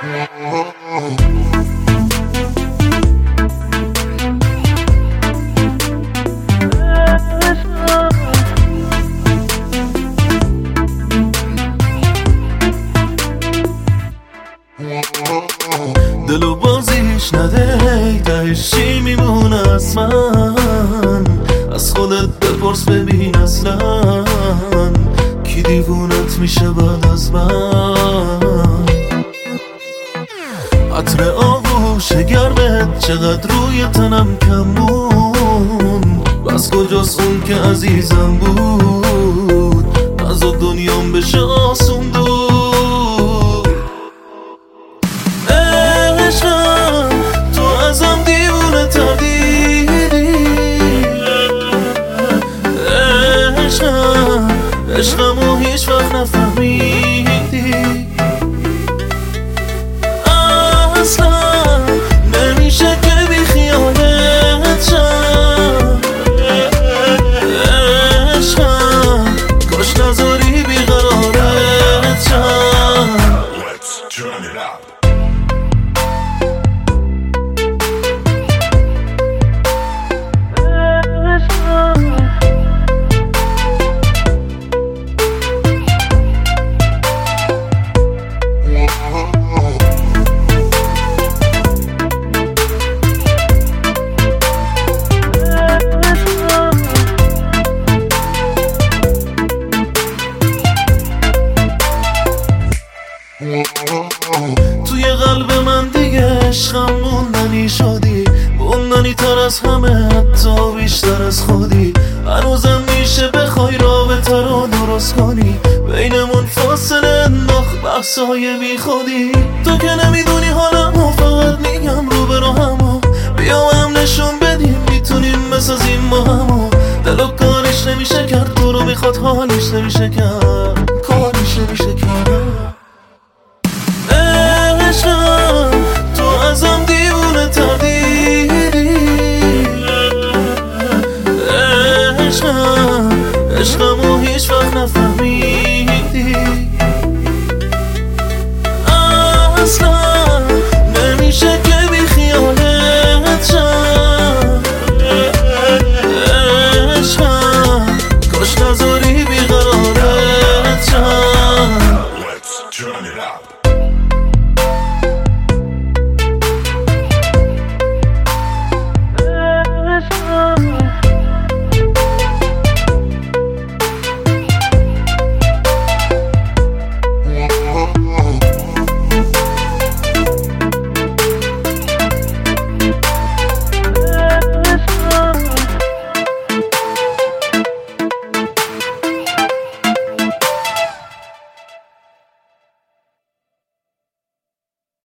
دلو بازیش نده تهش چی میمونه از من؟ از خودت بپرس ببین اصلا کی دیوونت میشه بعد از من؟ عطر آغوش گرمت چقدر روی تنم کمون، بس کجاست اون که عزیزم بود از دنیام بشه آسون دور. عشقم تو ازم دیوونه تر دیدی، عشقمو هیچ وقت نفهمیدی، اصلا نمیشه که بی خیالت شم. عشقم کاش نذاری بیقرارت شم. Let's turn it up. توی قلب من دیگه عشقم موندنی شدی، موندنی تر از همه حتی بیشتر از خودی. هنوزم میشه بخوای رابطه رو درست کنی، بینمون فاصله انداخت بحثای بی خودی. تو که نمیدونی حالمو، فقط میگم رو به راهمو، بیا هم نشون بدیم میتونیم بسازیم با همو. دلو کاریش نمیشه کرد، تو رو میخواد حالیش نمیشه کرد، کاریش نمیشه کرد. عشقم تو ازم دیوونه تر دیدی، عشقمو هیچ وقت نفهمیدی، اصلا